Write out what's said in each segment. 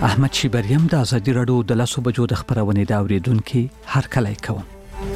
احمد شیبریم د ازادي راډیو د 10 بجو د خبرونې دا اوریدونکو هر کله کوم.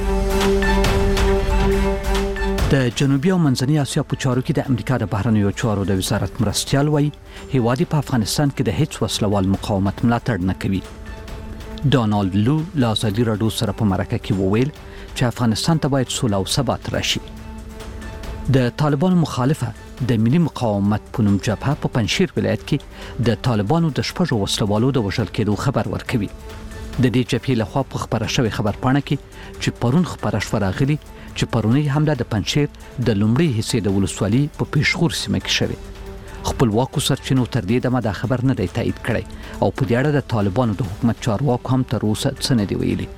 د جنوبي او منځنۍ اسیا په چارو کې د امریکا د بهرنیو چارو د وزارت مرستیال وایي هیواد په افغانستان کې د هیڅ وسلوال مقاومت ملاتړ نه کوي. ډونالد لو له ازادي راډیو سره په مرکه کې وویل چې افغانستان ته باید سوله او ثبات راشي. د طالبانو مخالفه د ملي مقاومت په نوم جبهه په پنځشیر ولایت کې د طالبانو د شپږو وسلوالو د وژل کېدو خبر ورکوي. د دې جبهې لخوا په خبره شوی خبرپاڼه کې چې پرون خبره شوه راغلي چې پرونی حمله د پنځشیر د لومړي حصے د ولسوالۍ په پیښور سیمه کې شوه. خپلواکو سرچینو تر دې دمه دا خبر نه دی تایید کړی او په دې اړه د طالبانو د حکومت چارواکو هم تر اوسه څه نه دی ویلي.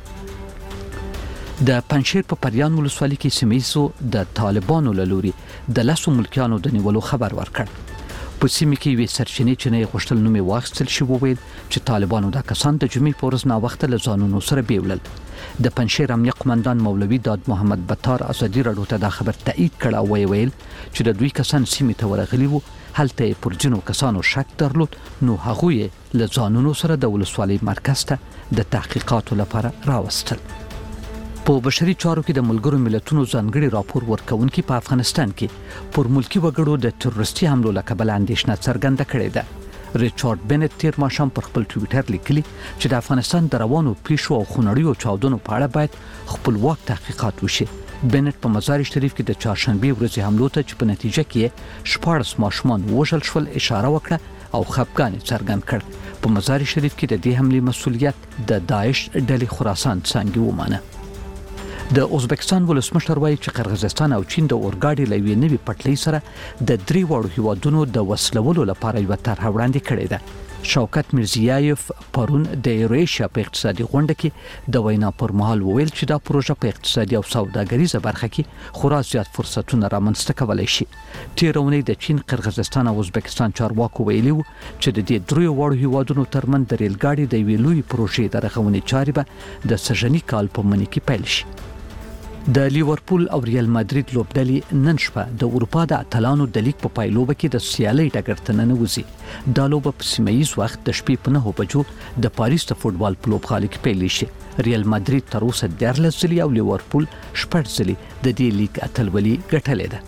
د پنځشیر په پریان ولسوالۍ کې سیمېزو د طالبانو له لوري د 10 ملکیانو د نیولو خبر ورکړ. په سیمه کې وی سرچینې چې نه غوښتل نومي واخیستل شو وویل چې طالبانو د کسان د جمعې په ورځ نا وخت له ځانونو سره بیولل. د پنځشیر امنیه قومندان مولوي داد محمد بطار ازادي راډیو ته دا خبر تایید کړ او ویل چې د دوی کسان سیمه ته ورغلي وو. هلته پر جنو کسانو شک درلود نو هغوی له ځانونو سره د ولسوالۍ مرکز ته د تحقیقاتو لپاره راوستل. په بشري چارو کې د ملګرو ملتونو ځانګړي راپور ورکونکي په افغانستان کې پر ملکی وګړو د تروریستي حملو له کبله اندېښنه څرګنده کړې ده. ریچارډ بنت تیر ماښام پر خپل ټویټر لیکلي چې د افغانستان د روانو پیښو او خونړیو چاودنو په اړه باید خپلواک تحقیقات وشي. بنت په مزار شریف کې د چهارشنبه ورځې حملو ته چې په نتیجه کې 14 ماشومان وژل شول اشاره وکړه او خفګان څرګند کړ. په مزار شریف کې د دې حملې مسؤلیت د داعش ډلې خراسان څنګه ومانه. د ازبکستان ولسمشر وایي چې قرغیزستان او چین د اورګاډي لوي نوي پټلۍ سره د درې وړو هیوادونو د وسلولو لپاره یو طرح وړاندې کړې ده. شوکت میرزیایف پرون د ایرویشیا په اقتصادي غونډه کې د وینا پر مهال وویل چې دا پروژه په اقتصادي او سوداګریزه برخه کې خورا زیات فرصتونه رامنځته کولای شي. تیرونی د چین، قرغیزستان او ازبکستان چارواکو ویلي وو چې د دې درې وړو هیوادونو ترمن د ریلګاډي د ویلوي پروژې د رغونې چارې به د سژنی کال په منځ کې پیل شي. د لیورپول او ریال مادرید لوبډلې نن شپه د اروپا د اتلانو د لیګ په پایلوبه کې د سیالۍ ډګر ته ننوځي. دا لوبه په سیمه‌ییز وخت د شپې په 9 بجو د پاریس د فوټبال په لوبغالي کې پیل شي. ریال مادرید تر اوسه 14 ځلې او لیورپول 6 ځلې د دې لیګ اتلولي ګټلې ده.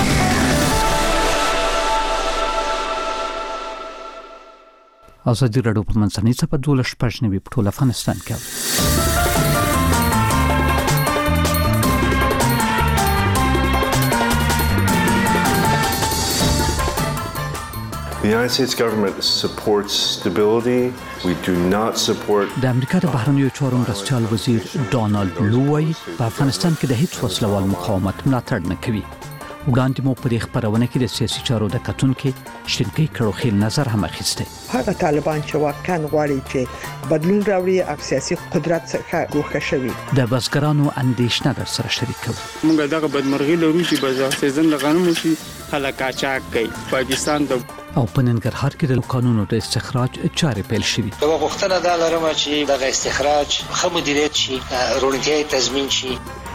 ازادي راډیو په منځنۍ صفحه 12 په ټول افغانستان کې. The United States government supports stability. We do not support. د امریکا د بهرنیو چارو مرستیال وزیر ډونالد لو وایي په افغانستان کې د هیڅ وسلوال مقاومت ملاتړ نه کوي. وړاندې مو په خبرونه کې د سیاسي چارو د کتونکو شینکی کړوخیل نظر هم اخیسته. هغه طالبان چې واقعا غواړي چې بدلون راوړي او سیاسي قدرت څخه ګوښه شوي. د بزګرانو اندېښنه در سره شریکو. موږ دغه بدمرغي لرو چې بازار سیزن لغنمو شي خلک قاچاق کوي. پاکستان د او په ننګرهار کې د قانونو د استخراج چارې پیل شوې. دا غوښتنه ده لرم چې د استخراج ښه مدیریت شي، روڼتیا تضمین شي.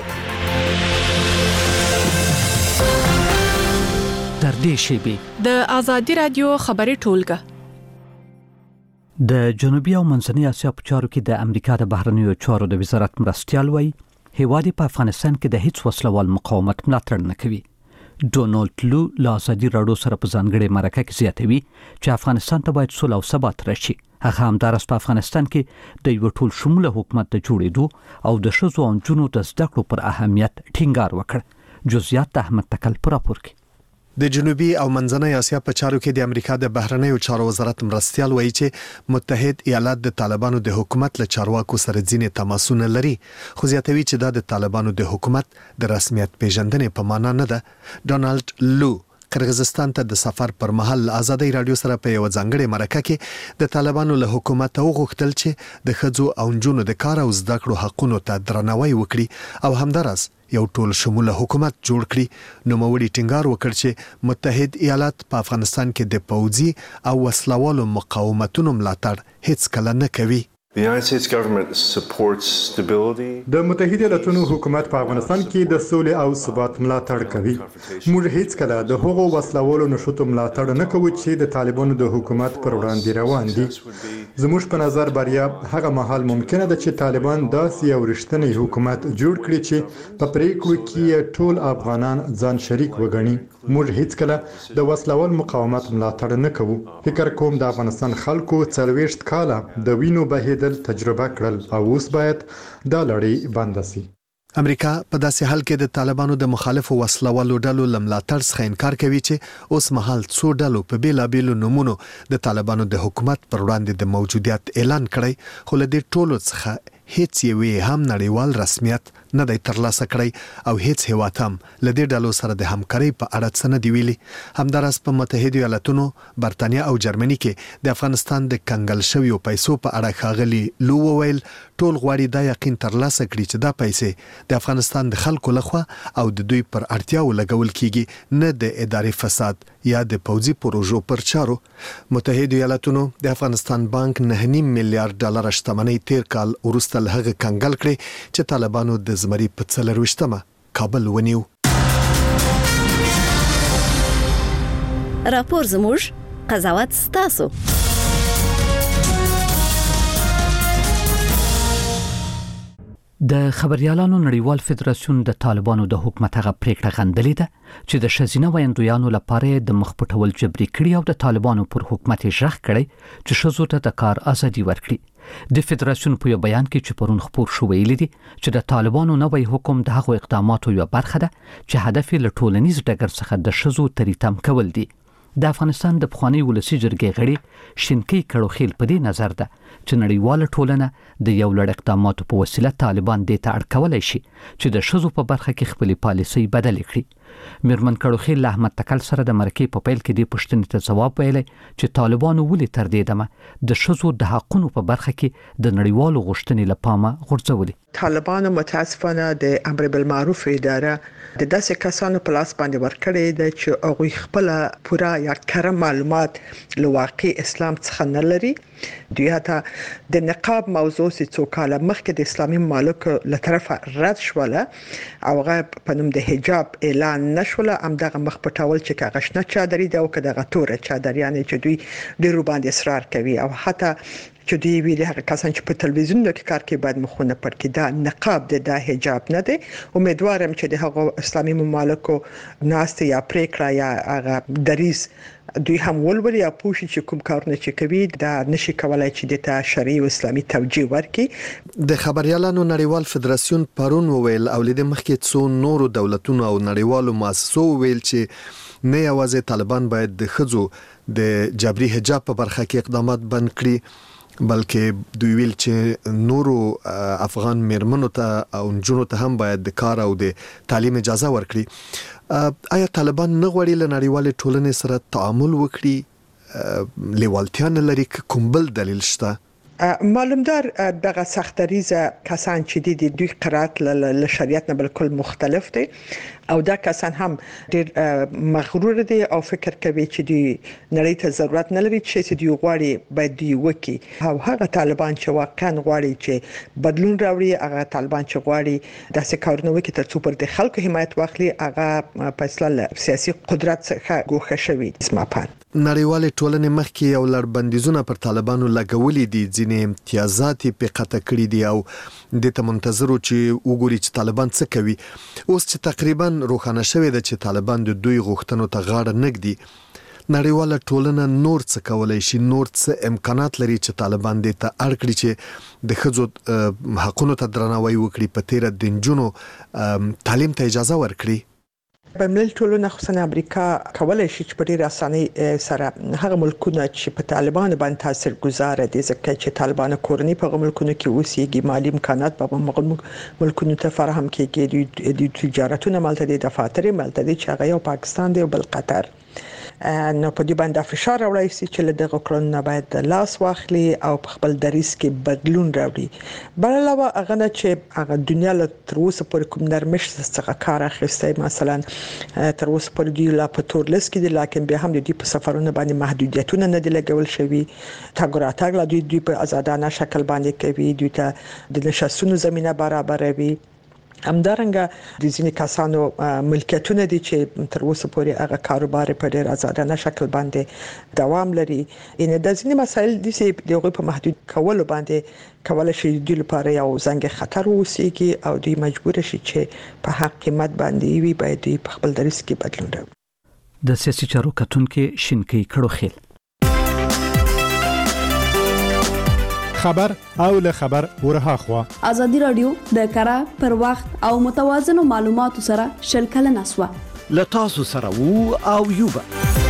در دې شیبې د ازادي رادیو خبري ټولګه د جنوبي او منځنۍ اسیا په چارو کې د امریکا د بهرنیو چارو د وزارت مرستیال وایي هیواد په افغانستان کې د هیڅ وسلوال مقاومت ملاتړ نه کوي. ډونالد لو له ازادي راډیو سره په ځانګړي مرکه کې زیاتوي چې افغانستان ته باید سوله او ثبات راشي. هغه همدارس په افغانستان کې د یو ټول شموله حکومت د جوړېدو او د ښځو او نجونو د زده کړو پر اهمیت ټینګار وکړ. جزئیات د احمد تکل پر راپور کې. د جنوبي او منځنۍ اسیا په چارو کې د امریکا د بهرنیو چارو وزارت مرستیال وایي چې متحد ایالات د طالبانو د حکومت له چارواکو سره ځینې تماسونه لري، خو زیاتوي چې دا د طالبانو د حکومت د رسمیت پیژندنې په معنا نه ده. ډونالد لو قرغیزستان ته د سفر پر مهال ازادي رادیو سره په یو ځانګړي مرکه کې د طالبانو له حکومت وغوښتل چې د ښځو او نجونو د کار او زده کړو حقونو ته درناوی وکړي او همدارس یو ټول شموله حکومت جوړ کړي. نو موړي ټینګار وکړ چې متحد ایالات په افغانستان کې د پوځي او وسلوالو مقاومتونو ملاتړ هیڅ کله نه کوي. The United States government supports stability. د متحده ایالاتونو حکومت په افغانستان کې د سولې او ثبات ملاتړ کوي. موږ هیڅ کله د هغو وسلوالو نشوتو ملاتړ نه کوو چې د طالبانو د حکومت پر وړاندې روان دي. زموږ په نظر بریا هغه مهال ممکنه ده چې طالبان داسې یو رښتینی حکومت جوړ کړي چې په پریکړو کې ټول افغانان ځان شریک وګڼي. موږ هیڅ کله د وسلوال مقاومت ملاتړ نه کوو. فکر کوم د افغانستان خلکو 40 کاله د وینو بهیدل تجربه کړل او اوس باید دا لړۍ بند شي. امریکا په داسې حال کې د طالبانو د مخالفو وسلوالو ډلو لملاتړ څخه انکار کوي چې اوس مهال څو ډلو په بیلابیلو نمونو د طالبانو د حکومت پر وړاندې د موجودیت اعلان کړی، خو له دې ټولو څخه هیڅ یوې هم نړیوال رسمیت نه دی ترلاسه کړی او هیڅ هیواد هم له دې ډلو سره د همکارۍ په اړه څه نه دی ویلي. همداراز په متحده ایالاتونو، برتانیا او جرمني کې د افغانستان د کنګل شویو پیسو په اړه ښاغلي لو وویل ټول غواړي دا یقین ترلاسه کړي چې دا پیسې د افغانستان د خلکو لخوا او د دوی پر اړتیاو لګول کیږي، نه د اداري فساد یا د پوځي پروژو پر چارو. متحده ایالاتونو د افغانستان بانک 9.5 میلیارډ ډالر شتمنۍ تیر کال وروسته له هغه کنګل کړي چې طالبانو د زمري په 24مه کابل ونیو. راپور زموږ، قضاوت ستاسو. د خبريالانو نړیوال فدراسیون د طالبانو د حکومت هغه پریکړه غندلې ده چې د شزینه ویندویانو لپاره د مخپټول جبري کړي او د طالبانو پر حکومت ژغ کړي چې شزو ته د کار ازادي ورکړي. د فدراسیون په بیان کې چې پرون خبر شو ویلي دي چې د طالبانو نوې حکم د هغو اقداماتو یو برخه ده چې هدف یې له ټولنیز ډګر څخه د شزو تریتم کول دي. د افغانستان د پخوانی ولسی جرګې غړي شینکی کړوخیل په دې نظر ده چې نړیواله ټولنه د یو لړ اقداماتو په وسیله طالبان دې ته اړ کولای شي چې د شزو په برخه کې خپل پالیسي بدل کړي. میرمن کړوخیل احمد تکل سره د مرکې په پیل کې د پښتنې ته جواب ویلی چې طالبانو ولې تر دې دمه د شزو د حقونو په برخه کې د نړیوالو غوښتنې لپاره غورځولي. طالبانو متاسفانه د امر بالمعروف اداره د داسې کسانو په لاس باندې ورکړې ده چې هغه خپل پوره یا کره معلومات له واقع اسلام څخه نه لري. دوی ته د نقاب موضوع څو کاله مخکې د اسلامي مملکو له طرفه رد شوله او هغه په نوم د حجاب اعلان نشوله. همدغه مخ پټول چې کاغشنه چادري ده او کداغه توره چادریانه چې دوی ډیرو باندې اصرار کوي او حتی چې دی ویلي هغه کسان چې په تلویزیون کې کار کوي باید مخونه پټ کړي. دا نقاب دی، دا حجاب نه دی. امیدوارم چې د هغه اسلامي مملکو ناست یا پریکړه یا هغه دریس دوی هم ولولي یا پوښي چې کوم کارونه چې کوي دا نشي کولای چې د شرعي او اسلامي توجیه ورکړي. د خبريالانو نړیوال فدراسیون پرون وویل او لید مخکې څو نورو دولتونو او نړیوالو مؤسسو ویل چې نه یوازې طالبان باید د خځو د جبري حجاب په برخه کې اقدامات بند کړي بلکې دوی ویل چې نورو افغان میرمنو ته او نجونو ته هم باید د کار او د تعلیم اجازه ورکړي. آیا طالبان نه غواړي له نړیوالې ټولنې سره تعامل وکړي؟ لیوالتیا نه لري که کوم بل دلیل شته؟ معلومدار دغه سختریزه کسان چې دي دوی قرات له شریعت نه بالکل مختلف دي او دا کسان هم ډیر مغرور دي او فکر کوي چې دوی نړۍ ته ضرورت نه لري چې دوی غواړي باید دوی وکي. او هغه طالبان چې واقعا غواړي چې بدلون راوړي، هغه طالبان چې غواړي داسې کارونه وکړي ترڅو پر د خلکو حمایت واخلي، هغه په اصل سیاسي قدرت څخه ګوښه شوی اسما پان. نړیوالې ټولنې مخکې یو لړ بندیزونه پر طالبانو لګولي دي، ځینې امتیازات په قطع کړي دي او د ته منتظرو چې وګوري چې طالبان څه کوي. اوس چې تقریبا روښانه شوې ده چې طالبان د دوی غوښتنو ته غاړه نږدي، نړیواله ټولنه نور څه کولای شي، نور څه امکانات لري چې طالبان دې ته اړ کړي چې د ښځو حقونو ته درناوی وکړي، په تیره د نجونو تعلیم ته اجازه ورکړي؟ بین‌المللي ټولنه خصوصا امریکا کولای شي چې په ډیره اسانۍ سره هغه ملکونه چې په طالبانو باندې تاثیرګذار دي، ځکه چې طالبان کورنۍ په ملکونو کې اوسېږي، مالی امکانات په ملکونو ته فراهم کیږي، د تجارتونو ملته دي، دفاتر ملته دي چې هغه یو پاکستان دی او بل قطر. نو په دې باندې فشار راوړی چې له دغه کړنو باید لاس واخلي او په خپل دریس کې بدلون راوړي. بل علاوه هغه نه چې هغه دنیا له تر اوسه پورې کوم نرمش څخه کار اخیستی، مثلا تر اوسه پورې دی لا په تور لس کې دي، لکه بیا هم د دې په سفرونو باندې محدودیتونه نه دي لګول شوي. تاګ راتګ لا دوی په آزادانه شکل باندې کوي، دوی ته د نشستونو زمينه برابروي. همدارنګه د ځینې کسانو ملکیتونه دي چې تر اوسه پورې هغه کاروبار په ډېر آزادانه شکل باندې دوام لري. ان د ځینې مسایل د سې دغه په محدود کولو باندې کولای شي د لپاره یو زنګ خطر وسیږي او دوی مجبور شي چې په حق قیمت باندې وي باید په خپل دریس کې بدلون راوړي. د سیاسي چارو کتونکو شینکی کړو خیل خبر او له خبر ورها خوا ازادي رادیو د کارا پر وخت او متوازنو معلوماتو سره شلکل نسوه لتاسو سره وو او یوبا.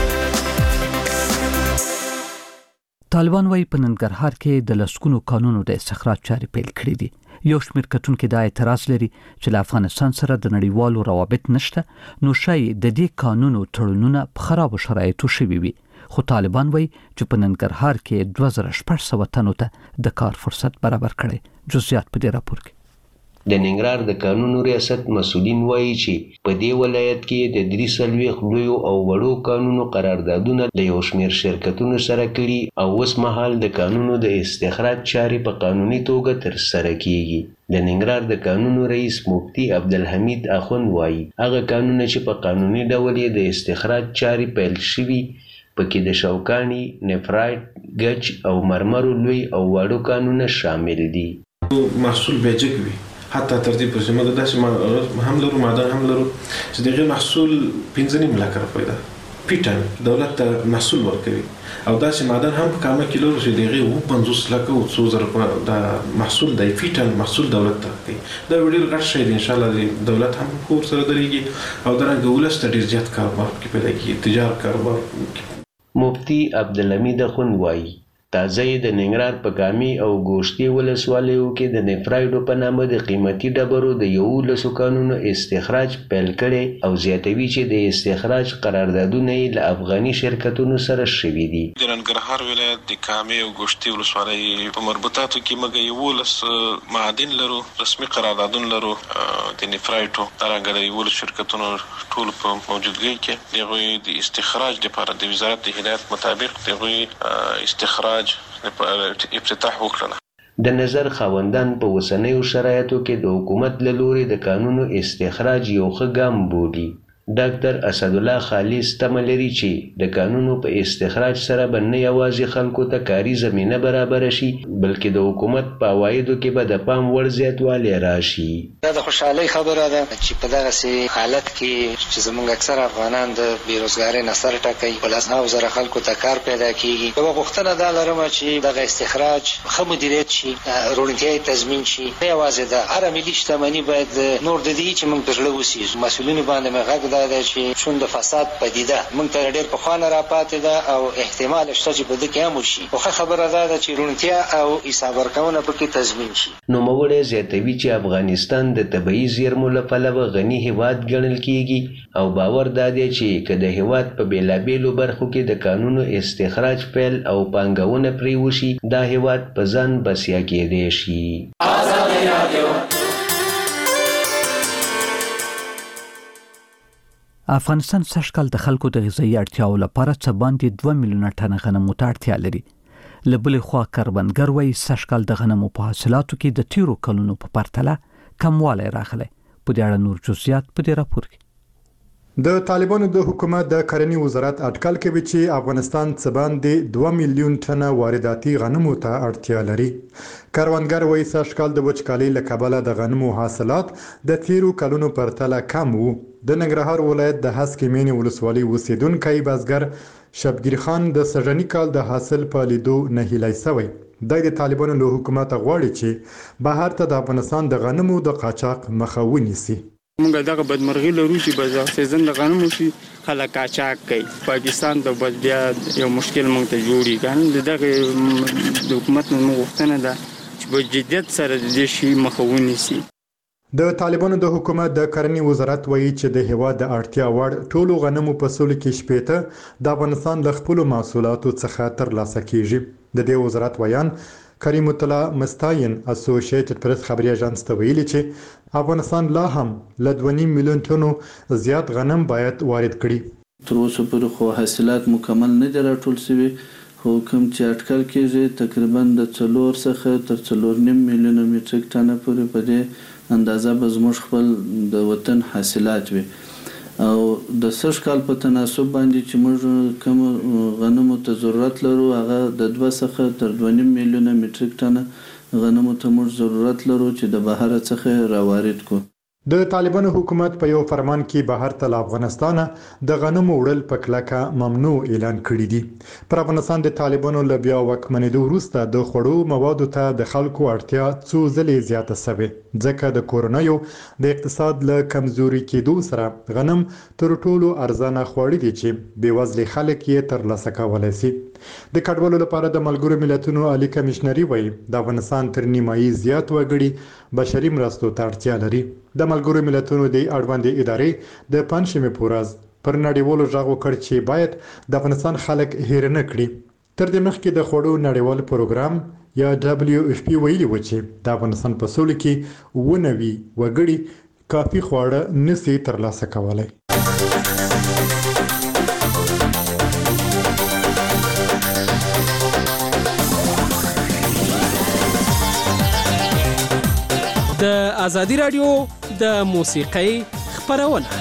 طالبان وايي په ننګرهار کې د لسکونو قانونو د استخراج چاري پیل کړې دي. یو شمېر کتونکو د اعتراض لري چې له افغانستان سره د نړیوالو روابط نشته، نو شاید د دې قانونو تړونونه په خراب شرایطو شوي وي. خو طالبان وايي چې په ننګرهار کې 2600 تنو ته د کار فرصت برابر کړي. جزئیات په دې راپور کې. د ننګرهار د قانونو ریاست مسؤلین وایي چې په دې ولایت کې د 3 لویو او وړو قانونو قراردادونه له یو شمېر شرکتونو سره کړي او اوس مهال د قانونو د استخراج چارې په قانوني توګه ترسره کیږي. د ننګرهار د قانونو رئیس مفتي عبدالحمید اخوند وایي هغه قانون چې په قانوني ډول د استخراج چارې پیل شوي پکې د شوکانی، نفرایټ، ګچ او مرمرو لوی او واړو قانونه شامل دي. محصول بیجک وي حتی تر دې پورې موږ داسې هم لرو معدن هم لرو چې دغه محصول 15 لک روپۍ ده. پیټن دولت ته محصول ورکوي او داسې معدن هم په کامه کیلو چې دغه 50 لک او 2000 د محصول د پیټن محصول دولت ته کوي. دا ډېر غټ شی دی. ان شاء الله دولت هم خور سره درېږي او درنګ ولست ډېر زیات کاروبار کې پیدا کیږي، تجارت کاروبار. مفتی عبدالحمید اخوند وایي تازه د ننګرهار په کامي او ګوشتي ولسوالیو کې د نفرایډو په نامه د قیمتي ډبرو د 11 قانونو استخراج پیل کړي او زیاتوي چې د استخراج قراردادونه له افغاني شرکتونو سره شوي دي. د ننګرهار ولایت د کامي او ګوشتي ولسوالۍ په مربوطاتو کې موږ 11 معادن لرو، رسمي قراردادونه لرو د نفرایډو ترڅنګ د 11 شرکتونو ټول په موجودګۍ کې دغه د استخراج لپاره د وزارت د هدایت مطابق دغه استخراج افتتاح وکړه. د نظر خاوندان په اوسنیو شرایطو کې د حکومت له لوري د قانونو استخراج یو ښه ګام بولي. ډاکټر اسدالله خالص تمه لري چې د قانونو په استخراج سره به نه یوازې خلکو ته کاري زمینه برابر شي بلکې د حکومت په عوایدو کې به د پام وړ زیاتوالی راشي. دا د خوشحالۍ خبره ده چې په دغسې حالت کې چې زموږ اکثر افغانان د بېروزګارۍ نه سر ټکوي، په 10,000 خلکو ته کار پیدا کیږي. یوه غوښتنه دا لرم چې دغه استخراج ښه مدیریت شي، روڼتیا یې تضمین شي. نه یوازې د هره ملي شتمني باید نور د دې چې موږ په زړه وسیږو. مسؤلینو باندې مې غږ دا ده چې چون د فساد پدیده موږ ته ډېر پخوانه راپاتې ده او احتمال شته چې په دې کې هم وشي. خو ښه خبره ده چې روڼتیا او حساب ورکونه پکې تضمین شي. نوموړی زیاتوي چې افغانستان د طبیعي زیرمو له پلوه غني هیواد ګڼل کیږي او باور دا دی چې که د هیواد په بېلابېلو برخو کې د قانونو استخراج پیل او پانګونه پرې وشي دا هیواد په ځان بسیا کېدی شي. ازادي رادیو افغانستان سږکال د خلکو د غذایي اړتیاو لپاره څه باندې 2 میلیونه ټنه غنمو ته اړتیا لري. له بلې خوا کروندګر وايي سږکال د غنمو په حاصلاتو کې د تیرو کلونو په پرتله کموالی راغلی. په دې اړه نور جزئیات په دې راپور کې. د طالبانو د حکومت د کرنې وزارت اټکل کوي چې افغانستان څه باندې 2 میلیون ټنه وارداتي غنمو ته اړتیا لري. کروندګر وایي سږکال د وچکالۍ له کبله د غنمو حاصلات د تیرو کلونو پرتله کم وو. د ننګرهار ولایت د هسکې مینې ولسوالۍ اوسیدونکی بزګر شبگیر خان د سږني کال د حاصل په لیدو نه هیلی سوی. د طالبانو له حکومت غواړي چې بهر ته د افغانستان د غنمو د قاچاق مخه ونیسي. موږ دغه بدمرغي لرو چې بازار سیزن د غنمو شي خلک قاچاق کوي. پاکستان د بیا یو مشکل موږ ته جوړي کنه. دغه د حکومت نو غوښتنه ده چې په جدیت سره د دې شي مخه ونیسي. د طالبانو د حکومت د کرنې وزارت وایي چې د هیواد د اړتیا وړ ټولو غنمو فصلو کې 80% د افغانستان له خپلو محصولاتو څخه ترلاسه کیږي. د دې وزارت ویان کریم الله مستاین اسوسییټډ پریس خبري اژانس ته ویلي چې افغانستان لا هم له 2.5 میلیون ټنو زیات غنم باید وارد کړي. تر اوسه پورې خو حاصلات مکمل نه دي راټول شوي، خو کوم چې اټکل کېږي تقریبا د 4 څخه تر 4.5 میلیونه میټریک ټنه پورې په دې اندازه به زموږ خپل د وطن حاصلات وي. او د سږ کال په تناسب باندې چې موږ کوم غنمو ته ضرورت لرو هغه د 2 څخه تر 2.5 میلیونه میټریک ټنه غنمو ته موږ ضرورت لرو چې د بهر څخه راوارد کو. د طالبانو حکومت په یو فرمان کې بهر ته افغانستان د غنمو وړل په کلکه ممنوع اعلان کړی دي. پر افغانستان د طالبانو له بیا واکمنېدو وروسته د خوړو موادو ته د خلکو اړتیا څو ځلې زیاته شوې، ځکه د کورونایو د اقتصاد له کمزوري کېدو سره غنم تر ټولو ارزانه خواړه دي چې بېوزلي خلک یې ترلاسه کولی شي. د کډوالو لپاره د ملګرو ملتونو عالی کمشنري وایي د افغانستان تر نیمایي زیات وګړي بشري مرستو ته اړتیا لري. د ملګرو ملتونو د اړوندې ادارې د پنځمې په ورځ پر نړیوالو غږ وکړ چې باید د افغانستان خلک هیر نه کړي. تر دې مخکې د خوړو نړیوال پروګرام یا WFP ویلي و چې د افغانستان په سولو کې 90 وګړي کافي خواړه نشي ترلاسه کولای. د ازادي رادیو د موسیقۍ خپرونه.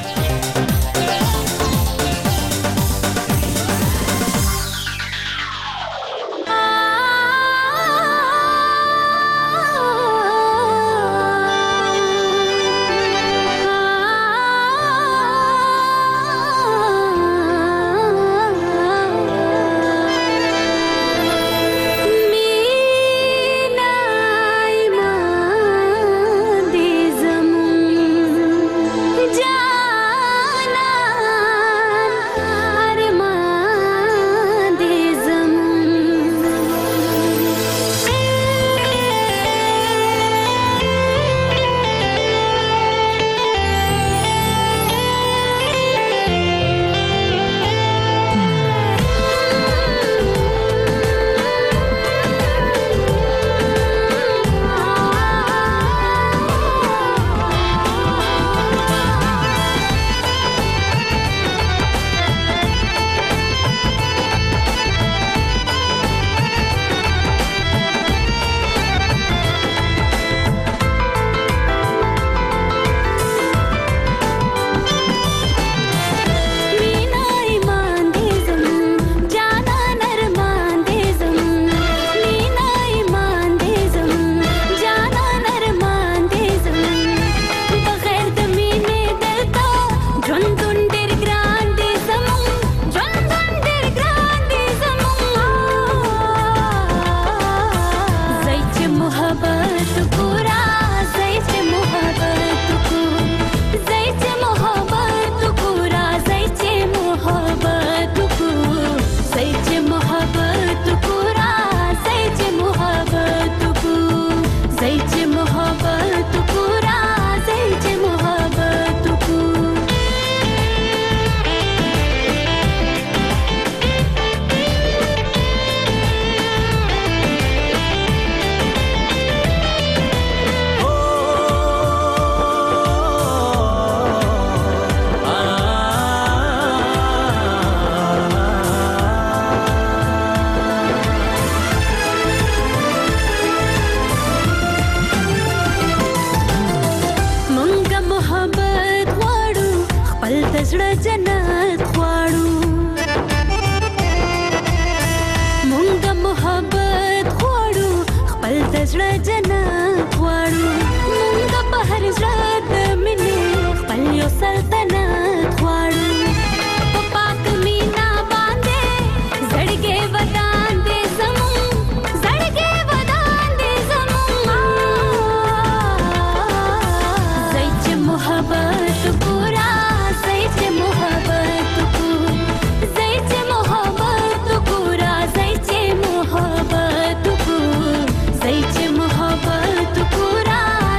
زي محبت پورا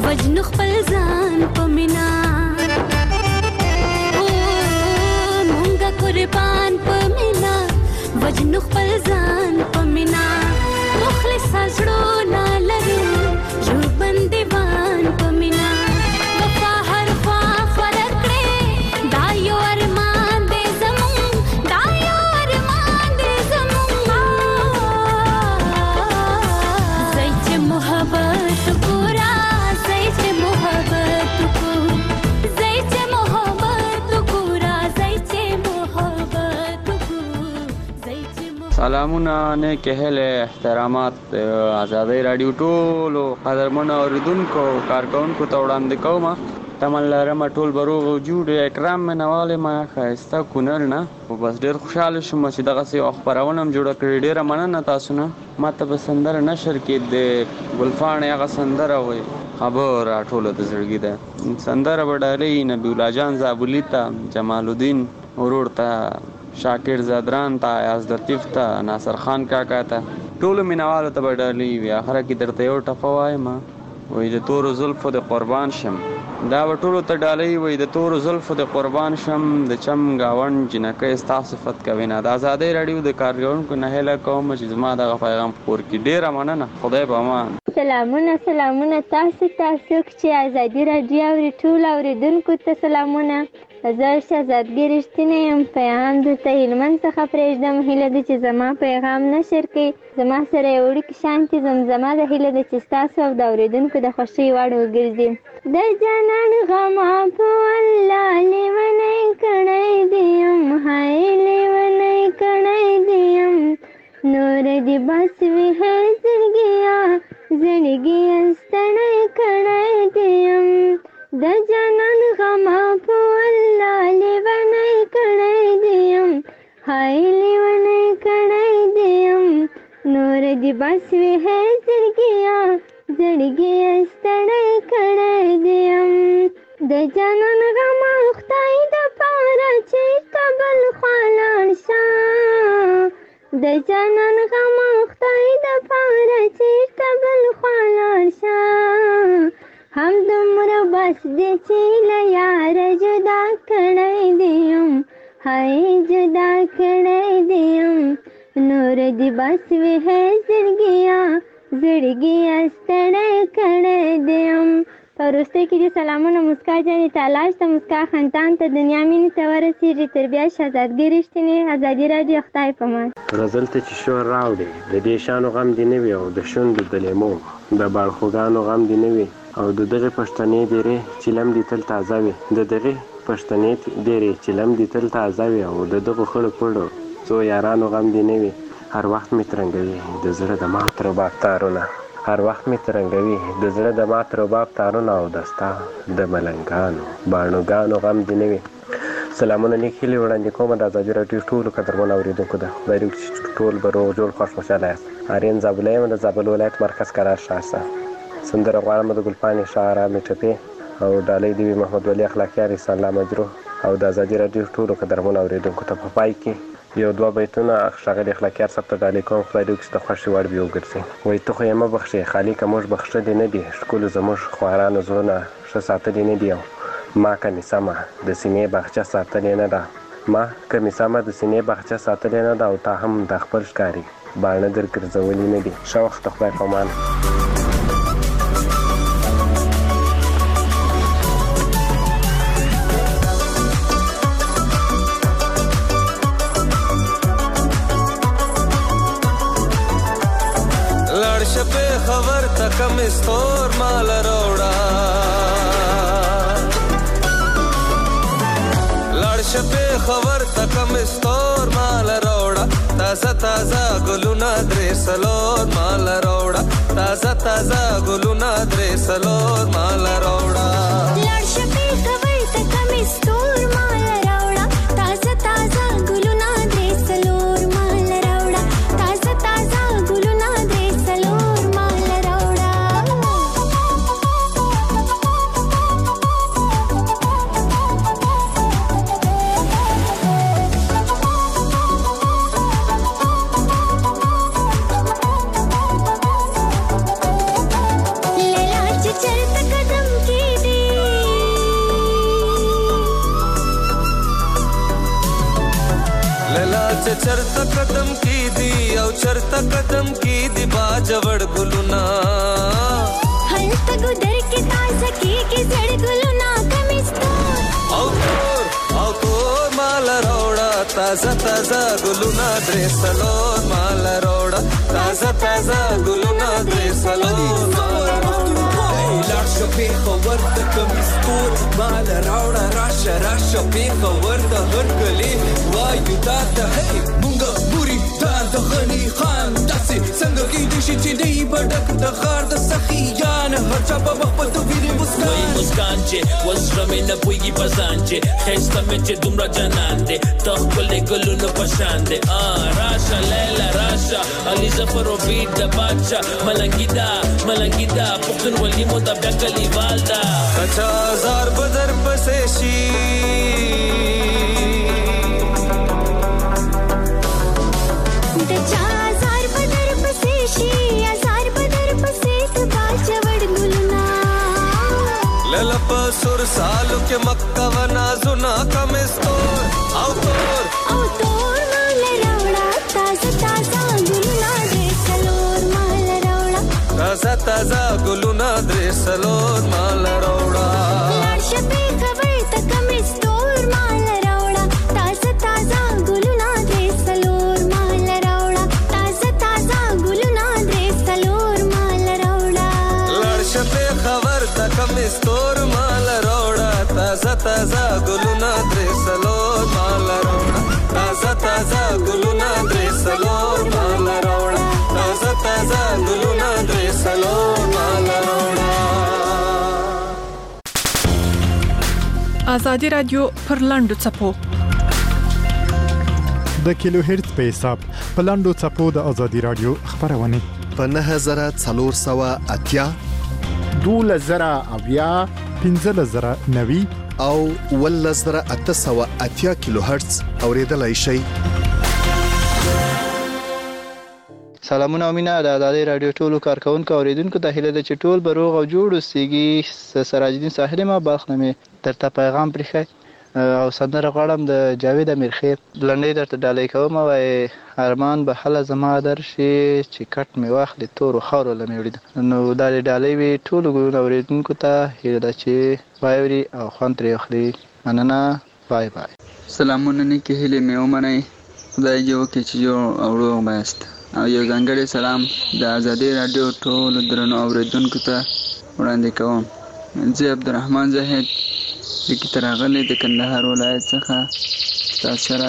وجنو خپل ځان په مینا مونږه قربان په مینا وجنو خپل ځان په مینا مخلص زړه نه لري جو بنديوان په مینا وفا هر خوا فرق کړي دا یو ارمان دې زمون دا یو ارمان دې زمون زیت محبت پورا زیت محبت کو زیت محبت پورا زیت محبت کو زیت سلامونه نه کهله احترامات آزادۍ رادیو ټولو قدرمنو اوریدونکو کارکونکو ته وړاندې کوم تمن لرم ټول بروغ وجود اکرام منواله ما خاسته کونر نه او بس ډیر خوشاله شوم چې دغه سي خبرونه هم جوړ کړی ډیر مننه تاسو نه ماته به سندر نشر کې د ګلفان هغه سندر وي خبر ټول د زړګي ده سندر وډالې نبی الله جان زابلی ته جمال الدین ورور ته شاکر زادران ته یاز لطیف ته ناصر خان کاکا ته ټول مینوالو ته وډالې وی اخره کې درته یو ټپه وایم وای د تور زلفو د قربان شم دا ټولو ته ډالې وای د تور زلفو د قربان شم د چم گاون جنکه ستا صفت کوي نه د آزادۍ رادیو د کارګرونکو نه هله کوم چې زما د پیغام خور کې ډیر مننه خدای به امان سلامونه تاسو چې آزادۍ رادیو اوري ټول اوریدونکو ته سلامونه زه شهزادګۍ رښتینی یم پیغام درته هلمند څخه پرېږدم هیله ده چې زما پیغام نشر کړئ زما سره یو وړوکي شانتې زمزمه ده هیله ده چې ستاسو او د اورېدونکو د خوښۍ وړ وګرځي د جانان غمه په والله لیونی کړی دې یم هی لیونی کړی دې یم نور دې بس وي هی زړګیه ستړی کړی دې یم د جانان غمه په والله لیونی کړی دې یم هی لیونی کړی دې یم نور دې بس وي هی زړګیه ستړی کړی دې یم د جانان غمه خدای دپاره چې کابل خوا لاړ شه د جانان غمه خدای دپاره چې کابل خوا لاړ شه هم دومره بس دې چې له یاره جدا کړی دې یم هی جدا کړی دې یم نور دې بس وي هی زړګیه ستړی کړی دې یم په وروستۍ کې دې سلامونه مسکا جانې تالاش ته مسکا خندان ته دنیا مینې ته ورسېږي تر بیا شهزادګۍ رښتینې ازادي راډیو خدای په امان غزل ته چې شور راوړې د دې شانو غم دې نه وي او د شونډو د لیمو د باړخوګانو غم دې نه وي او د دغې پښتنې ډېرې چیلم دې تل تازه وي د دغې پښتنې ډېرې چیلم دې تل تازه وي او د دغو خړو پړو څو یارانو غم دې نه وي هر وخت مې ترنګوي د زړه د مات رباب تارونه هر وخت مې ترنګوي د زړه د مات رباب تارونه او د ستا د ملنګانو باڼوګانو غم دې نه وي سلامونه نیک هیلې وړاندې کومه د ازادي راډیو ټولو قدرمنو اورېدونکو ته خدای دې وکړي چې ټول به روغ جوړ خوښ خوشحاله یاست آرین زابله یم د زابل ولایت مرکز قرار ښار سندره غواړم د ګلپانې شاعره مې ټپې او ډالۍ دې وي محمد ولي اخلاقیار احسان الله مجروح او د ازادي راډیو ټولو قدرمنو اورېدونکو ته په پای کې یو دوه بیتونه ښاغلي اخلاقیار صاحب ته ډالۍ کوم خدای دې وکړي چې د خوښې وړ وي وګرځي وایي ته خو یې مه بخښې خالقه موږ بخښلي نه دي ښکلو زموږ خوارانو زړونه ښه ساتلي نه دي او ما کمې سمه د سینې باغچه ساتلې نه ده ما کمې سمه د سینې باغچه ساتلې نه ده او تا هم د خپل ښکاري باڼه در ګرځولي نه دي ښه وخت خدای په امان خبر تکم استور مال روڑا لړش په خبر تکم استور مال روڑا تازه تازه ګلونه درې سلور مال روڑا تازه تازه ګلونه درې سلور مال روڑا لړش په خبر تکم استور مال روڑا تازه تازه ګلونه درې سلور مال روڑا تازه تازه ګلونه درې سلور चलता कदम چې چرته قدم کی دی او چرته قدم کی دی باجوړ ګلونا هلته ګدر کې تازه کیږي زړ ګلونا کمستور او تور مال روړه تازه تازه ګلونا درې سلور مال روړه تازه تازه ګلونا درې سلور مال روړه لاړ شو پیښور د کمستور مال راوړه راشه پیښور د هرکلي وایو تا ته مونږه بوري تا د غني خان داسې څنګه کېدای شي چې نه به ډک د غار د سخیان هر چا په مخ په تو ویني مسکان چې وزړه مې نه پوهېږي په ځان چې ښایسته مې چې دومره جانان دی ته ښکلی ګلونو په شان دی راشه لیلا راشه علي ظفر و بیټ د بادشاه ملنګي دا پښتونولي مو د بیا کلیوال ده کچا هزار بدر پسې شي د چا هزار بدر پسې شي هزار بدر پسې ته باجوړ ګلونا لل په سر سالو کې مکه و نازونه کمستور او تور مال راوړه تازه تازه ګلونا درې سلور مال راوړه تازه تازه ګلونا درې سلور مال راوړه لاړ شه پیښور ته کمستور مال راوړه تازه تازه ګلونا درې سلور مال راوړه تازه تازه ګلونا درې سلور مال راوړه لاړ شه پیښور ته کمستور مال راوړه تازه تازه ګلونا درې سلور مال راوړه تازه تازه ګلونا درې سلور مال راوړه تازه تازه ګلونا درې سلور مال راوړه آزادي رادیو پر لاندو چپو د کیلو هرتز په حساب په لاندو چپو د آزادي رادیو خبرونه په 9480 12090 15090 او 11880 کیلو هرتز اوریدلای شئ. سلامونه او مینه د آزادي رادیو ټولو کارکونکو اوریدونکو ته هیله ده چې ټول به روغ او جوړ اوسئ. سراج الدین ساحل ما باخنمه ترته پیغام پرخه او سندره غواړم د جاوید امیرخیل لنډۍ درته ډالۍ کوم وای ارمان به حل زما درشي چې کټ می واخلې تور خاور لمېوړي نو دا ډالۍ وی ټول اوریدونکو ته هیله ده چې وایوري او خوان ترې اخلي. مننه. بای بای. سلامونه نیکه هیله مې ومنئ. خدای دې وکړي چې جوړ او روغ بایست. او یو ځانګړی سلام د آزادي رادیو ټولو درنو اوریدونکو ته وړاندې کوم. زه عبدالرحمن زاهد لیکي راغلی د کندهار ولایت څخه تاسو سره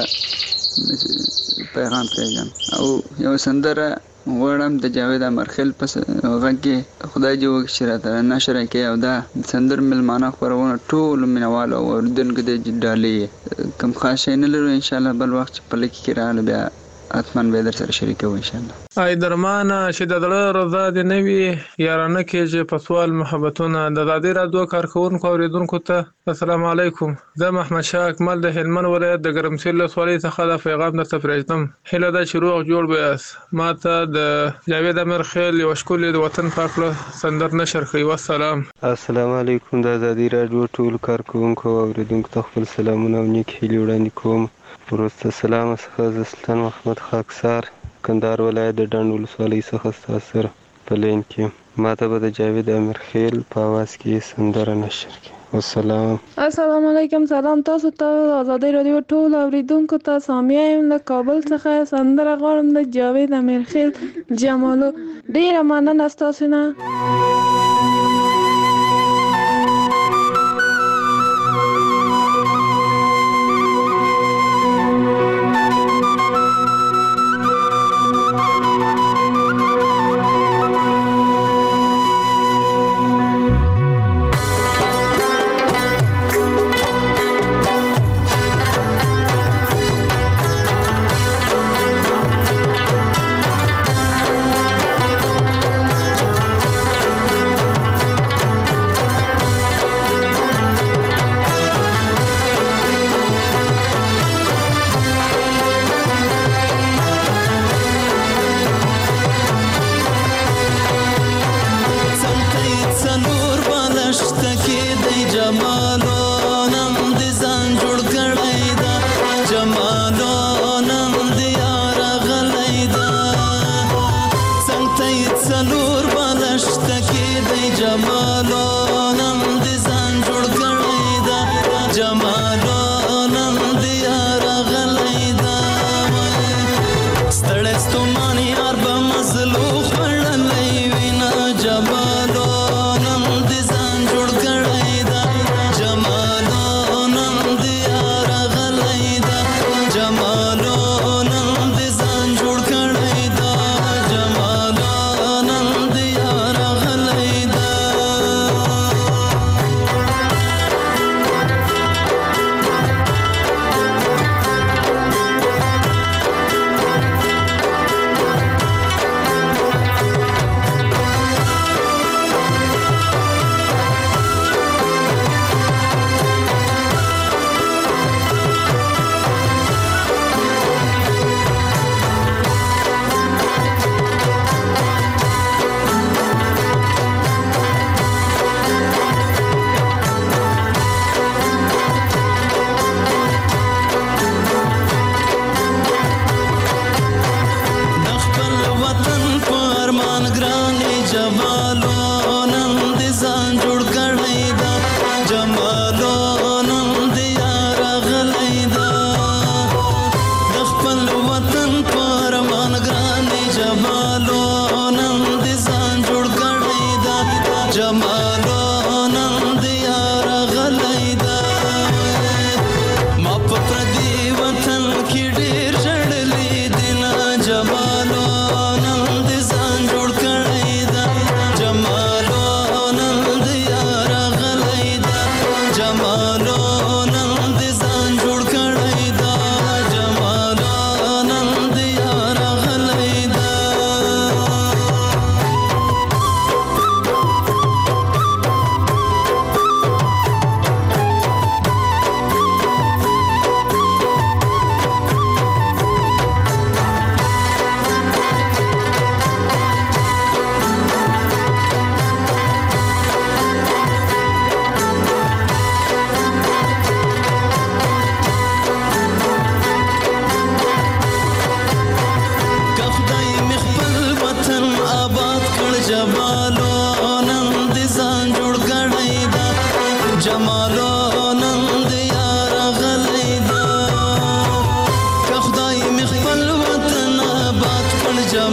پیغام پرېږدم او یو سندره غواړم د جاوید امیرخیل په غږ کې خدای دې وکړي چې راته نشر کړي او دا سندر ملمانه خپرونه ټولو مینوالو او اوریدونکو ته ډالۍ کوم خاص شی نه لرو ان شاء الله بل وخت چې په لیک کې راغله بیا اتمن به در سره شریکو ان شاء الله. ای درمانه چې د دړه رضا دې نه وي یارانه کېږي په سوال محبتونه د آزادي رادیو کارکونکو اوریدونکو ته السلام علیکم. زه محمد شاه اکمل د هلمند ولایت د ګرمسیر ولسوالۍ څخه د پیغام درته پرېږدم. هیله ده چې روغ جوړ به یاست. ما ته د جاوید امیرخیل یو ښکلې د وطن پاک له سندر نشر کړئ. والسلام. السلام علیکم. د آزادي رادیو ټول کارکونکو اوریدونکو ته خپل سلامونه او نیک هیلې وړاندې کوم. وروسته سلام څخه د سلطان محمد خاکسار کندهار ولایت د ډنډ ولسوالۍ څخه ستاسو سره په لین کې ما ته به د جاوید امیرخیل په اواز کې سندره نشر کړي. والسلام. السلام علیکم. سلام تاسو ته آزادي رادیو ټول اوریدونکو ته سامیه یم له کابل څخه سندره غواړم د جاوید امیرخیل جمالو. ډیره مننه ستاسو نه. جمالو نم دې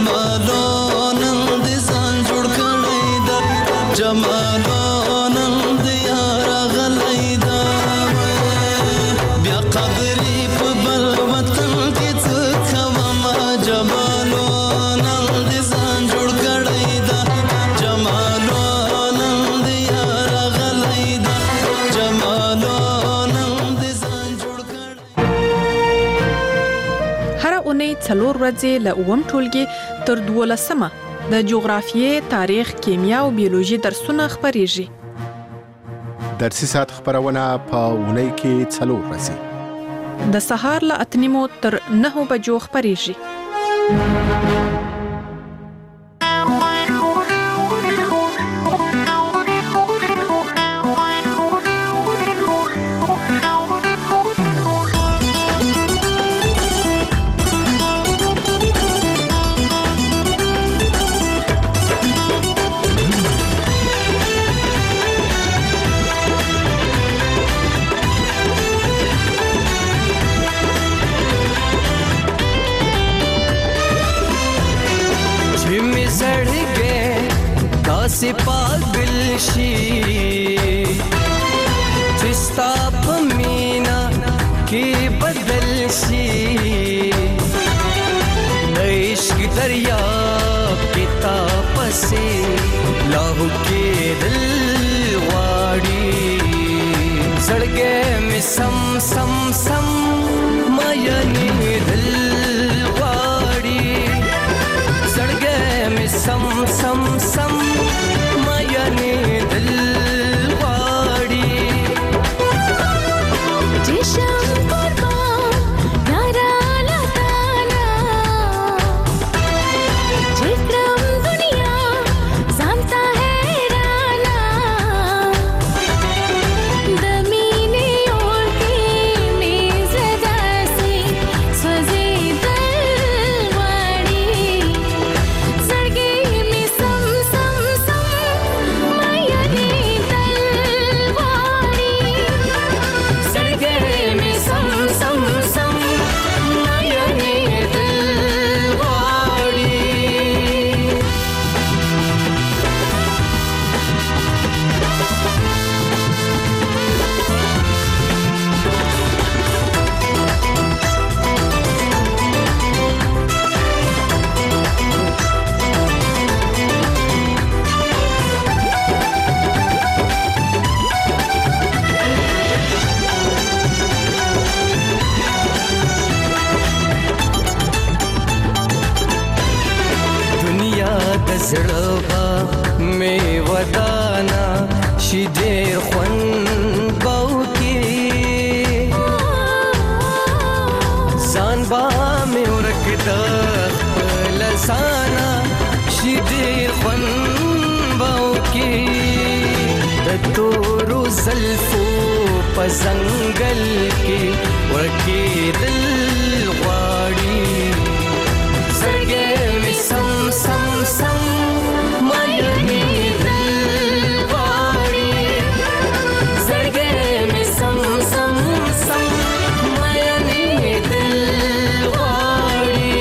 جمالو نن دې ځان جوړ کړی دا جمالو نن دې یار غلی دا بیا قدرې په بل وطن کې څه کوم جمالو نن دې ځان جوړ کړی دا جمالو نن دې یار غلی دا جمالو نن دې ځان جوړ کړی. هر اونۍ 4 ورځې له اووم ټولګي تر 12مه د جغرافیې، تاریخ، کیمیا او بیولوژي درسونه خپریږي. درسي ساعت خبرونه په اونۍ کې 4 ورځې د سهار له 8 تر 9 بجو خپریږي. से पागल शी जिस्ता पमीना के बदल शी इश्क दरिया पिता पसे लाहू के दिल वाड़ी सड़गे में सम सम सम मायने दिल वाड़ी सड़गे में सम सम सम मायने दिल वाड़ी जिशम कुर्बान नारा लताना जिक्रम दुनिया जानता है राना दमीने और की मेज़ दासी सजे दलवाड़ी सड़गे में सम सम सम मायने दलवाड़ी सड़गे में सम सम सम मायने दलवाड़ी. दुनिया د زړه مې ودانا شي ډېر خوند باو کې ځان با مې ورکد خپل ځانا شي ډېر خوند باو کې د تورو زلفو په ځنګل کې ورکې دل غواړي सड़गे में सम सम सम मायने दिलवाड़ी सड़गे में सम सम सम मायने दिलवाड़ी.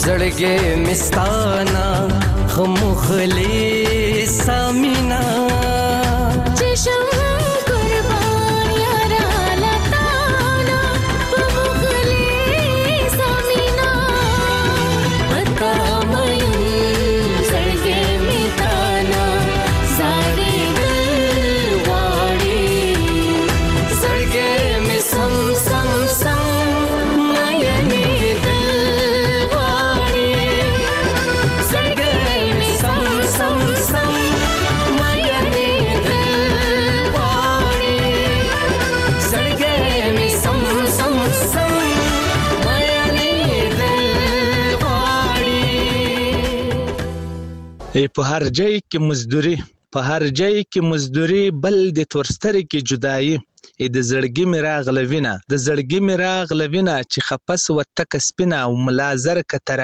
زړګې مستانا خمخلي سامینا چشم قربان یارا لتانا خمخلي سامینا پتا مې زړګې مستانا زاري واړي زړګې مې سم سم سم په هر ځای کې مزدوري بل د تورستري کې جدایي د زړګي می راغله وینا چې خپس و تک سپینا او ملازر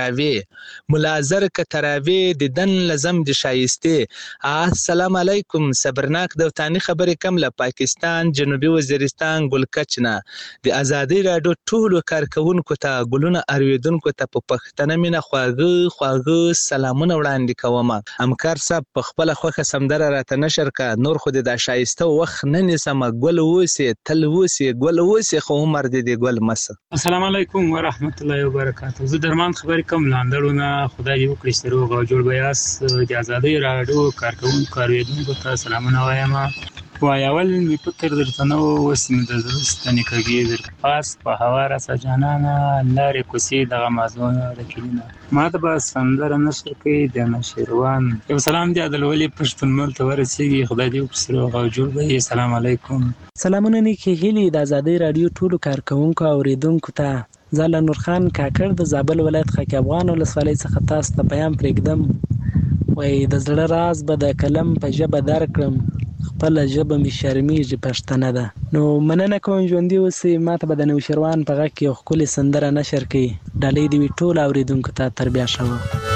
ک تراوی د دن لزم د شایسته. السلام علیکم. صبرناک دوتانی خبرې کم له پاکستان جنوبي وزیرستان ګلکچنا د ازادي راډیو ټولو کارکونکو ته ګلونه ارویدونکو ته په پښتنه مینه خواږه سلامونه وړاندې کوم. همکار صاحب په خپل خوخه سمدره راته نشر کا نور خو د شایسته وخت نه نسم ګل وسی تل وسی ګل وسی خو عمر دې ګل مس. السلام علیکم ورحمت الله وبرکاته. زه درمان خبرې کوم لاندړونه خدای دې وکړي ستروغ او جوړ بیاس د ازادي راډیو کارکونکو ارویدونکو ته سلامونه وایم. وایول می فکر درته نو وسم د زړستنې کېږي در پاس په هوا را سجانانا لارې کوسي د غمازونه رکینه ما ته به سندره نشر کوي د نشروان یو سلام دی عادل ولی پښتون مل ته ورسیږي خدای دې وکړي او جوړ به. السلام علیکم. سلامونه نیکی هیلی د ازادي راډیو ټولو کارکونکو اوریدونکو ته زال نور خان کاکړ د زابل ولایت خاک افغان ولسوالۍ څخه تاسو ته پیغام پرېږدم. وای د زړه راز به د کلم په ژبه درکړم خپل ژبه می شرمیږي پښتنه ده. نو مننه کوم ژوندۍ اوسئ. ماته به د نوشروان په غږ کې یو ښکلې سندره نشر کړي. ډالۍ دې وي ټولو اورېدونکو ته تر بیا شوه.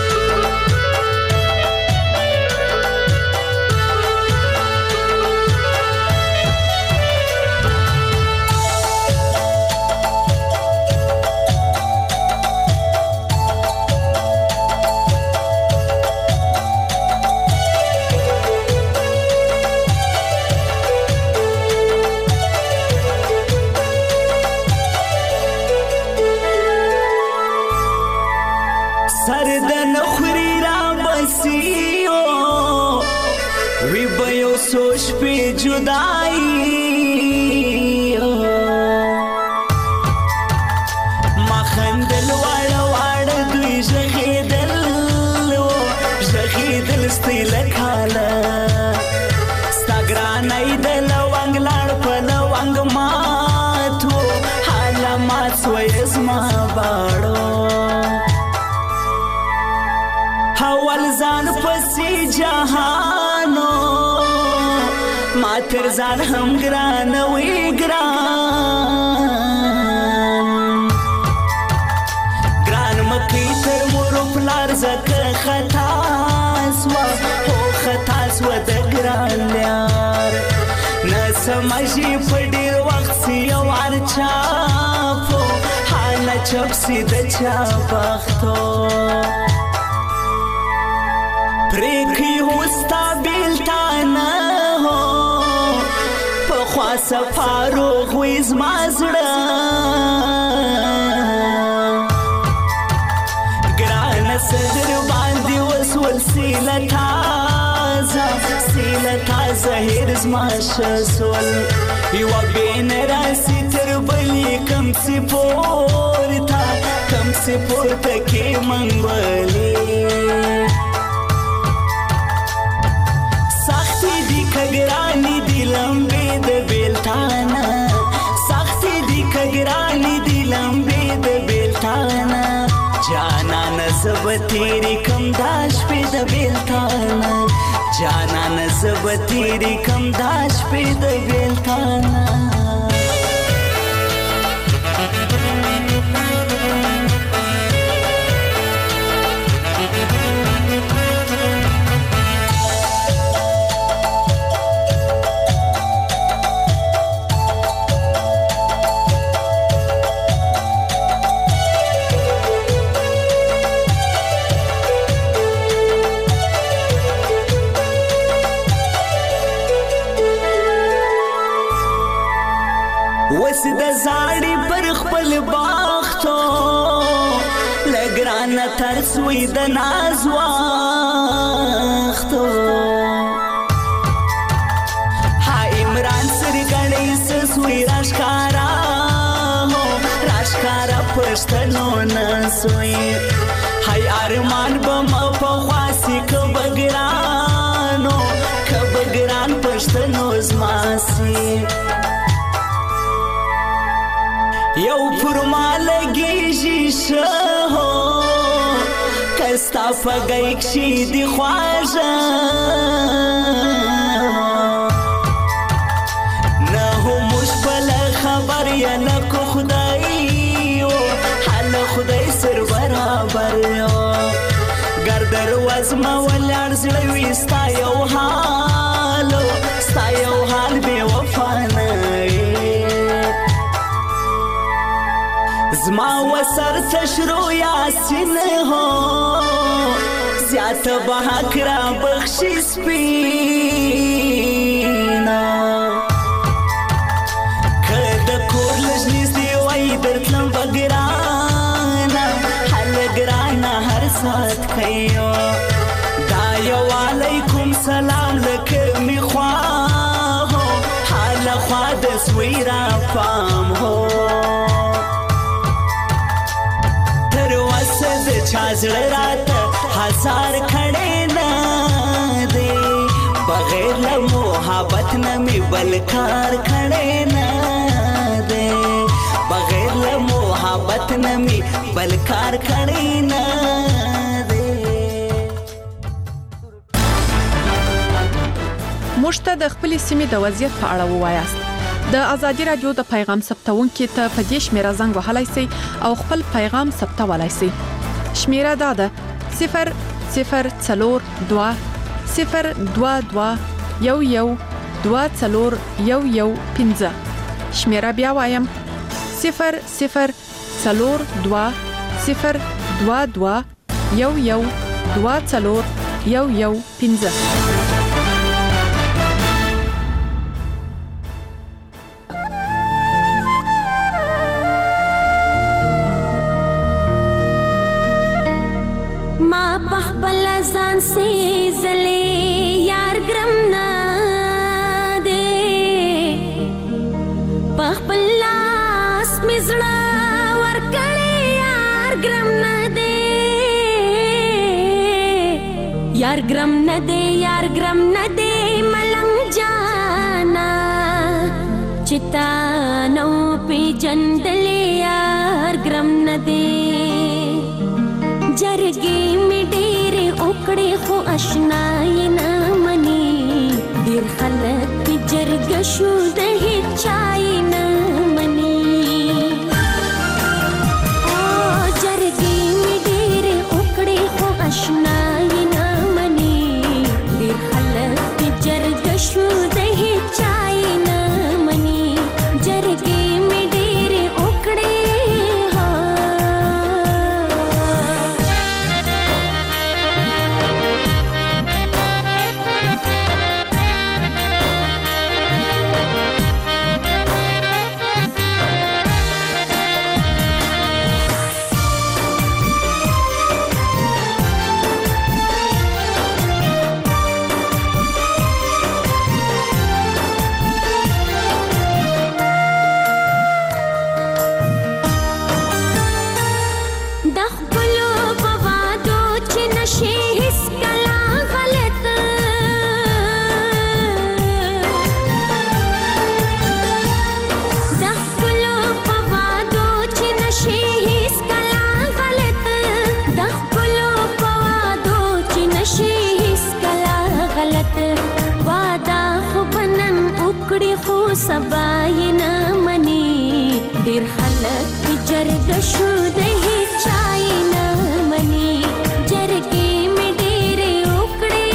تر ځان هم ګران وی ګران مکی تر مور پلار زکه خطا سوا د ګران یار نه سمجي په ډیر وخت سی وار چاپو حال چپ سی د چا بختو پریکي هوستا بیلتانه سفارو خویز مازړه ګران صدر باندې وسول سیله تازه هرز ماشسول یو بین راسی تر بلی کم سی پورتا کې منګولې سختي دی کګرانی دی لمبې د بیلتانا سختي دی کګرانی دی لمبې د بیلتانا جانا نزب تیری کم داش په د بیلتانا جانا نزب تیری کم داش په د بیلتانا ترسوی د ناز وختو ها عمران سرګړې سوی راشکارا پښتنو نسوی هاي ارمان بم په خاصي کبګرانو کبګران پښتنو زماسي یو فرمالګي شهو کستا فګیک شي دی خواجه نه هو مشبل خبر یا نکو خدای خدای سر برابر یو ګردر وزما ولر زړه وي ستا یو حال بې وفا نه زما وسر تشرو یاسین هو زیات به حق را بخشي سپینا که د کور لږ نږدې وای درتلم بګرانه ګرانا هر سات کيو دا یو علیکم سلام لکه می خوا هو حال خوا د سویرا پام هو تر وسد چازړ رات هزار کړي نه دي بغیر له محبت نه می بلکار کړي نه دي بغیر له محبت نه می بلکار کړي نه موږ ته د خپلې سیمې د وضعیت په اړه ووایاست د ازادي رادیو د پیغام ثبتونکو ته په دې شمیره زنګ وهلای شئ او خپل پیغام ثبتولای شئ شمیره دا ده 002 022 شمیره بیا وایم 002 022 ما بخبل ځان سي زلي یار ګرم نه دي بخبل لاس مزړه ور کړي یار ګرم نه دي یار ګرم نه دي یار ګرم نه دي ملنګ جانا چتا نو پی جندل یار ګرم نه دي جرګي می ډېر اوکړې خو آشنای نه مني ډېر خلک په جرګ شو د هچای نه مني او جرګي می ډېر اوکړې خو آشنای نه مني ډېر خلک په جرګ شو د هچای نه مني جرګي می ډېر اوکړې سبای نه مني ډېر خلک جرګ شو د هچای نه مني جرګې می ډېر وکړې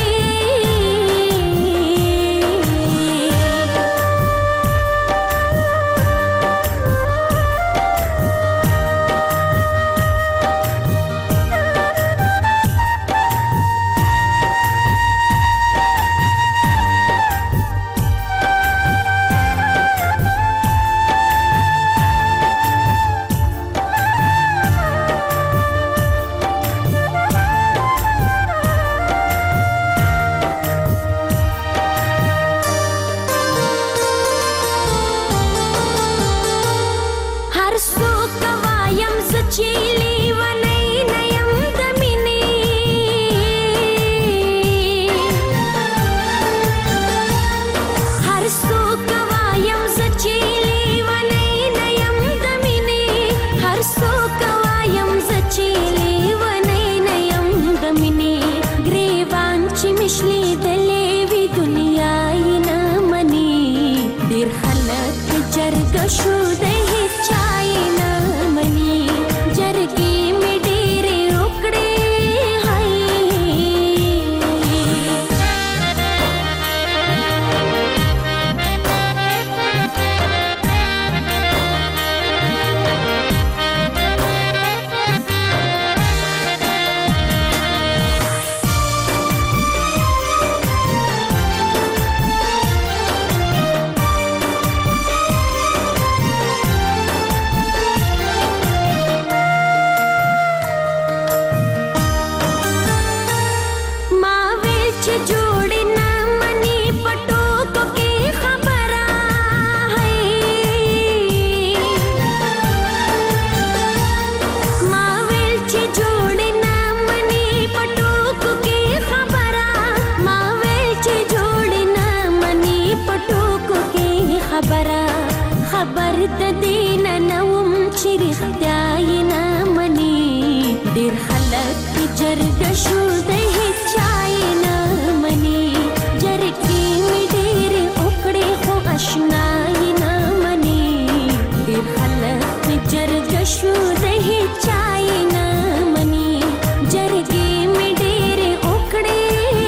نشو د هیچای نه منی جرګې می ډېرې وکړې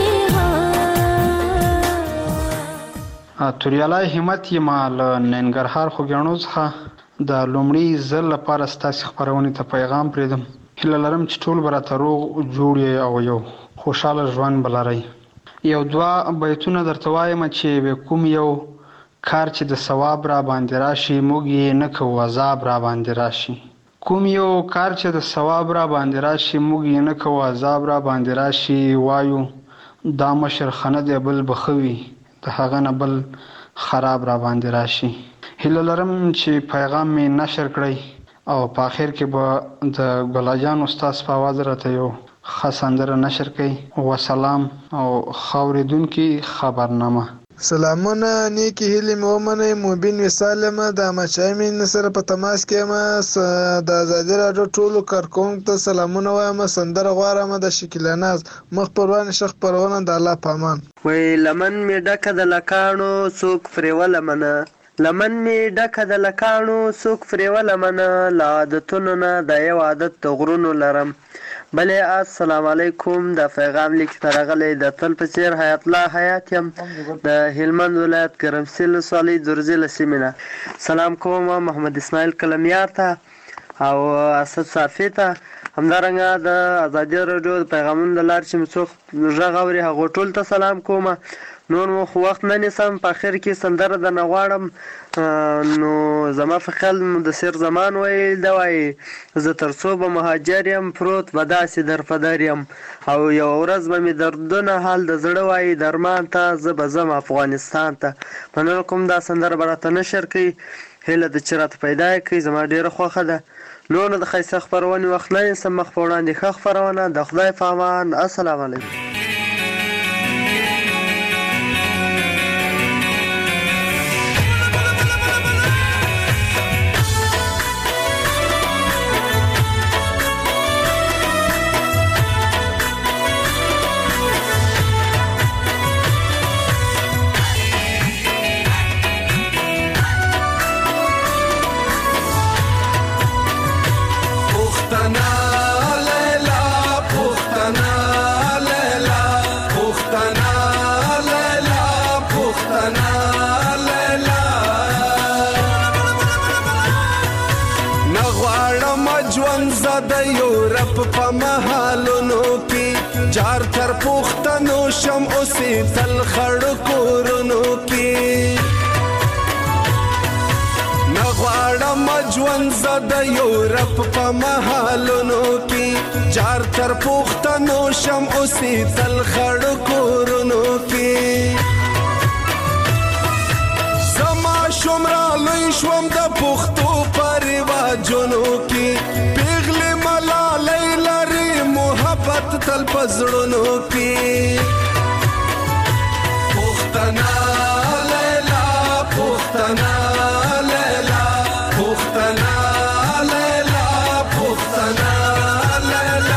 توریالای همت یم له ننګرهار خوږیاڼو څخه د لومړي ځل لپاره ستاسې خپرونې ته پیغام پرېږدم. هیله لرم چې ټول به راته روغ جوړ یې او یو خوشحاله ژوند به لرئ. یو دوه بیتونه درته وایم چې کوم یو کار چې د ثواب را باندې راشي موږ یې نه کوو عذاب را باندې راشي. کوم یو کار چې د ثواب را باندې راشي موږ یې نه کوو عذاب را باندې راشي. وایو دا مشر خنه دی بل بخوي د هغه نه بل خراب را باندې راشي. هیله لرم چې پیغام مې نشر کړئ او په آخر کې به د ګلاجان استاد په आवाज راته یو ښه سندره نشر کړئ. وسلام او خاوریدونکي خبرنامه. سلامونه نیکی هیلې مې ومنئ. مبین وصال یم د احمدشاه امین سره په تماس کې یم. د ازادي راډیو ټولو کارکوونکو ته سلامونه وایم. سندره غواړم د شکیلا ناز مخ پروانې ښه خپرونه د الله په امان. وای لمن مې ډکه د لکاڼو څوک پرېوله منه لمن می ډکه د لکاڼو څوک پرېوله منه له عادتونو نه د یو عادت د غرونو لرم. بلې السلام علیکم. د پیغام لیک راغلی د تل په څېر حیات الله حیات یم د هلمند ولایت ګرمسیر ولسوالۍ درزي له سیمې نه. سلام کوم محمد اسماعیل کلمیار ته او اسد صافي ته، همدارنګه د ازادي راډیو د پیغامونو د لارې چې مې څوک غږ اوري هغو ټولو ته سلام کوم. نور مو خو وخت نه نیسم، په اخر کې سندره درنه غواړم. نو زما په خیال مدثر زمان ویل ده وایي زه تر څو به مهاجر یم پروت به داسې در په در یم او یوه ورځ به مې دردونه حال د زړه وایي درمان ته زه به ځم افغانستان ته. مننه کوم دا سندره به راته نشر کوي. هیله ده چې راته پیدا یې کوي، زما ډېره خوښه ده. نور نو د ښایسته خپرونې وخت نه نیسم، مخ په وړاندې ښه خپرونه. د خدای په امان. السلام علیکم. په محلونو کې جار تر پښتنو شم اوسې تل خړ کورونو کې نه غواړم ژوند زه د یورپ په محلونو کې جار تر پښتنو شم اوسې تل خړ کورونو کې زما شمرا لوی شوم د پښتو په رواجونو کې تل پزړونو کې پښتنا لیلا پښتنا لیلا پښتنا لیلا پښتنا لیلا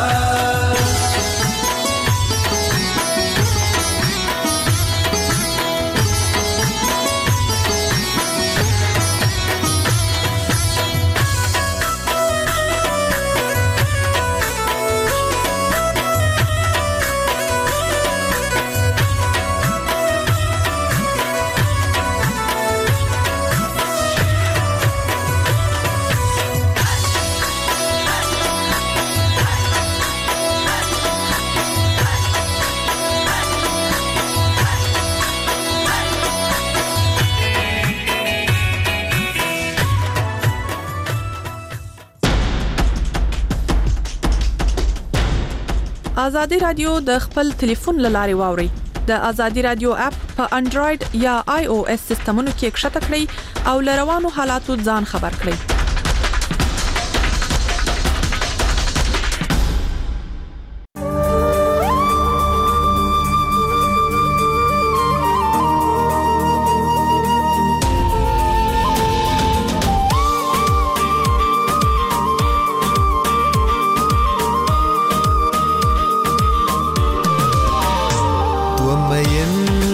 ازادي رادیو د خپل ټلیفون لاري واوري. د ازادي رادیو اپ په انډراید یا آی او اس سیستمونو کې ښکته کړئ او لروانو حالاتو ځان خبر کړئ.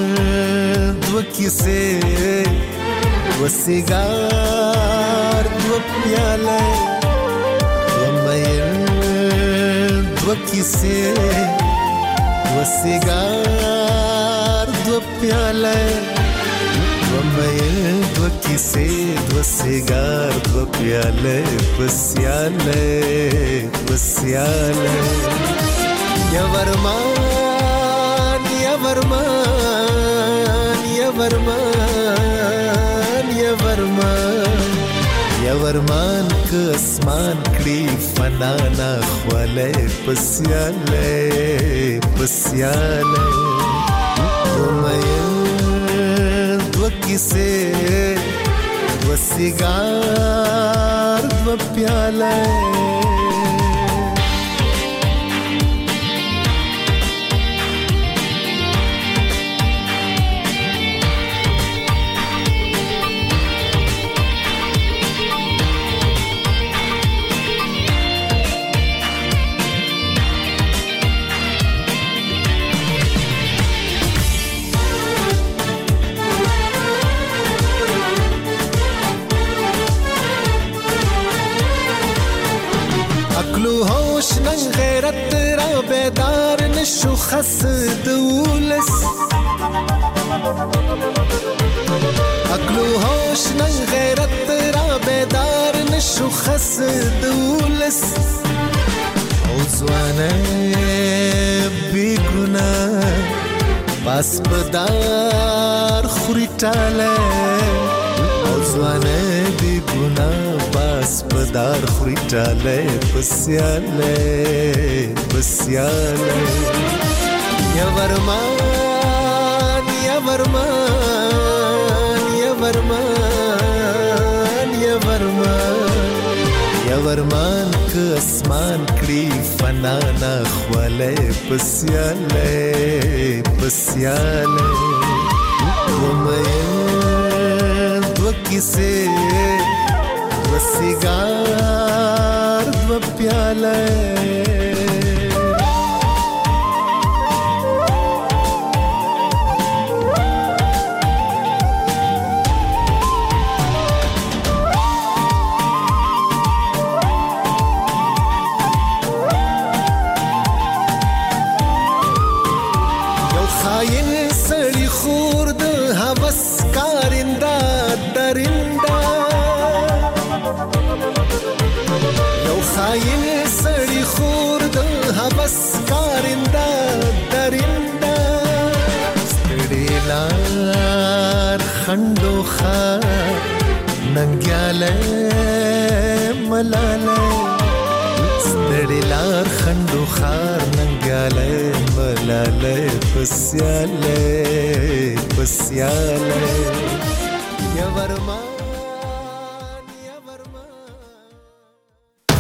وسیګار دو دو کیسې دو سیګار دو پیاله دو میل دو کیسې دو سیګار دو پیاله بسیاله بسیاله یا ورمان یا ورمان یا ورمان یا ورمان یا ورمان که اسمان کړي فنا نه خواله پسیاله پسیاله دو میل دو کیسې دو سیګار دو پیاله غیرت را بیدار نشو خس دولس عقل و هوش نن غیرت را بیدار نشو خس دولس او زوانه بی گناه باس بدار خوری تاله او زوانه بی گناه باس بدار خوری تاله بسیاله بسیاله یا ورمان یا ورمان یا ورمان یا ورمان یا ورمان که اسمان کړي فنا نه خواله بسیاله بسیاله دو میل دو کیسې دو سیګار دو پیاله خاين سړی خور د حبس کارنده درنده ستړي لار خندو خار ننګیاله ملاله ستړي لار خندو خار ننګیاله ملاله پسیاله پسیاله یا ورما